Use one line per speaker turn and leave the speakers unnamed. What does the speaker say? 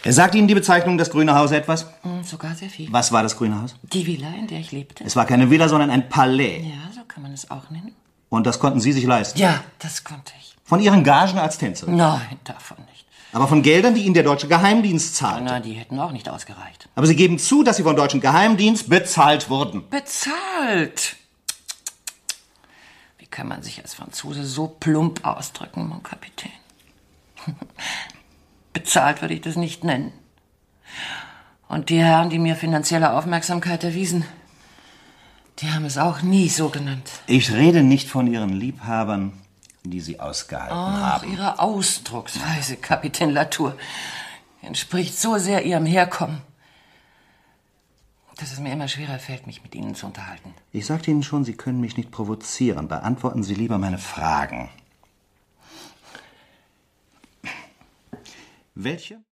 Sagt Ihnen die Bezeichnung das Grüne Haus etwas?
Sogar sehr viel.
Was war das Grüne Haus?
Die Villa, in der ich lebte.
Es war keine Villa, sondern ein Palais.
Ja, so kann man es auch nennen.
Und das konnten Sie sich leisten?
Ja, das konnte ich.
Von Ihren Gagen als Tänzerin?
Nein, davon nicht.
Aber von Geldern, die Ihnen der deutsche Geheimdienst zahlte?
Na, die hätten auch nicht ausgereicht.
Aber Sie geben zu, dass Sie vom deutschen Geheimdienst bezahlt wurden.
Bezahlt? Wie kann man sich als Franzose so plump ausdrücken, mon Kapitän? Bezahlt würde ich das nicht nennen. Und die Herren, die mir finanzielle Aufmerksamkeit erwiesen, die haben es auch nie so genannt.
Ich rede nicht von Ihren Liebhabern, die Sie ausgehalten haben.
Ihre Ausdrucksweise, Kapitän Latour, entspricht so sehr Ihrem Herkommen, dass es mir immer schwerer fällt, mich mit Ihnen zu unterhalten.
Ich sagte Ihnen schon, Sie können mich nicht provozieren. Beantworten Sie lieber meine Fragen. Welche?